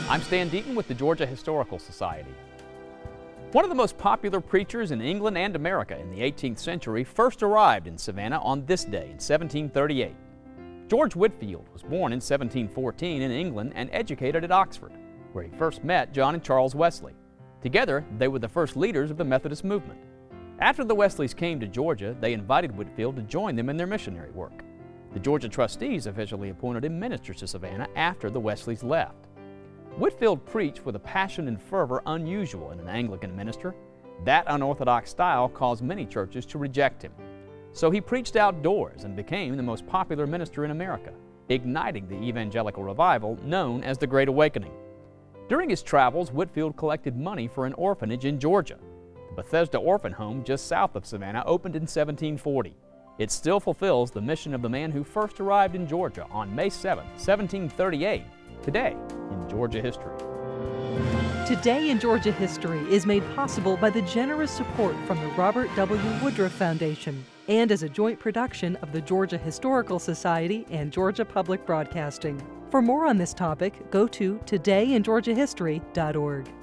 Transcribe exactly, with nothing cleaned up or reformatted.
I'm Stan Deaton with the Georgia Historical Society. One of the most popular preachers in England and America in the eighteenth century first arrived in Savannah on this day in seventeen thirty-eight. George Whitefield was born in seventeen fourteen in England and educated at Oxford, where he first met John and Charles Wesley. Together, they were the first leaders of the Methodist movement. After the Wesleys came to Georgia, they invited Whitefield to join them in their missionary work. The Georgia trustees officially appointed him minister to Savannah after the Wesleys left. Whitefield preached with a passion and fervor unusual in an Anglican minister. That unorthodox style caused many churches to reject him. So he preached outdoors and became the most popular minister in America, igniting the evangelical revival known as the Great Awakening. During his travels, Whitefield collected money for an orphanage in Georgia. The Bethesda Orphan Home just south of Savannah opened in seventeen forty. It still fulfills the mission of the man who first arrived in Georgia on May seventh, seventeen thirty-eight, today in Georgia history. Today in Georgia History is made possible by the generous support from the Robert W. Woodruff Foundation and as a joint production of the Georgia Historical Society and Georgia Public Broadcasting. For more on this topic, go to today in georgia history dot org.